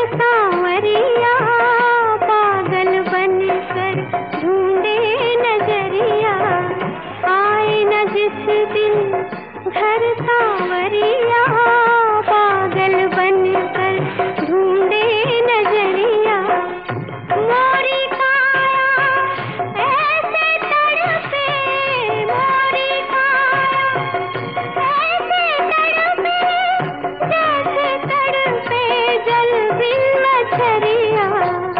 सांवरिया पागल बनकर ढूंढे नजरिया, आए न जिस दिन घर सांवरिया पागल बनकर ढूंढे नजरिया। मोरी काया ऐसे तड़पे, मोरी काया ऐसे तड़पे जैसे तड़पे जल बिन मछरिया।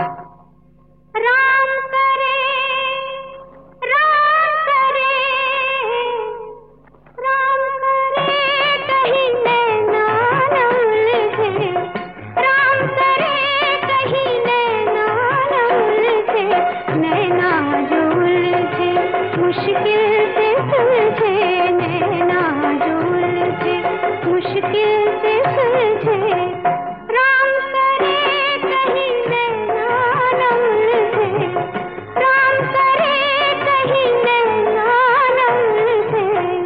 राम करे, राम करे, राम करे कहीं नैना न उलझे, राम करे कहीं नैना न उलझे, नैना जो उलझे मुश्किल से सुलझे, नैना जो उलझे मुश्किल से सुलझे। राम करे कहीं नैना न उलझे, राम करे कहीं नैना न उलझे।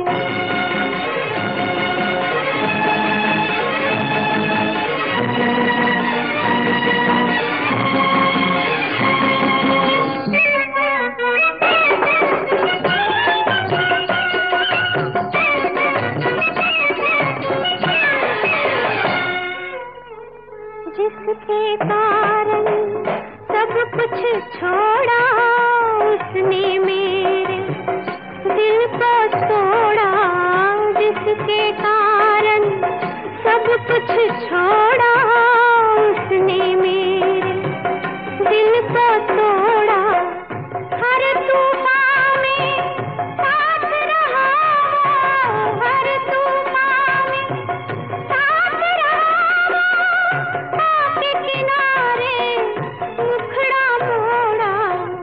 जिसके कारण सब कुछ छोड़ा, उसने मेरे दिल को तोड़ा। जिसके कारण सब कुछ छोड़ा, उसने मेरे दिल को तोड़ा। हर तूफान में साथ रहा, हर तूफान में साथ रहा, आपके किनारे मुखड़ा मोड़ा।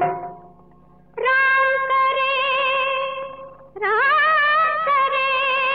राम करे, राम करे,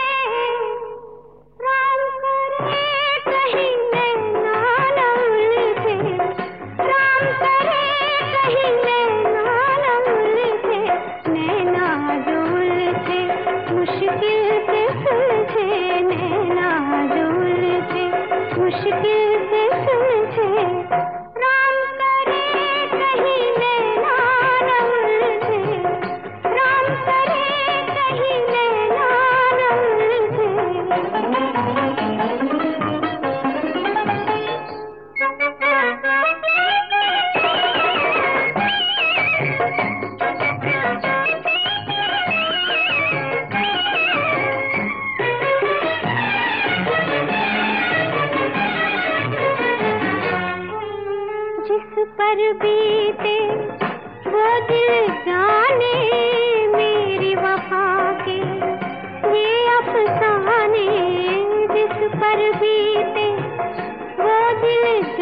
राम करे कहीं नैना न उलझे, राम करे कहीं नैना न उलझे, नैना जो उलझे मुश्किल से सुलझे, नैना जो उलझे मुश्किल से सुलझे। राम करे कहीं नैना न उलझे, राम करे कहीं नैना न जिस पर बीते वो दिल जाने, मेरी वफा के ये अफसाने। जिस पर बीते वो दिल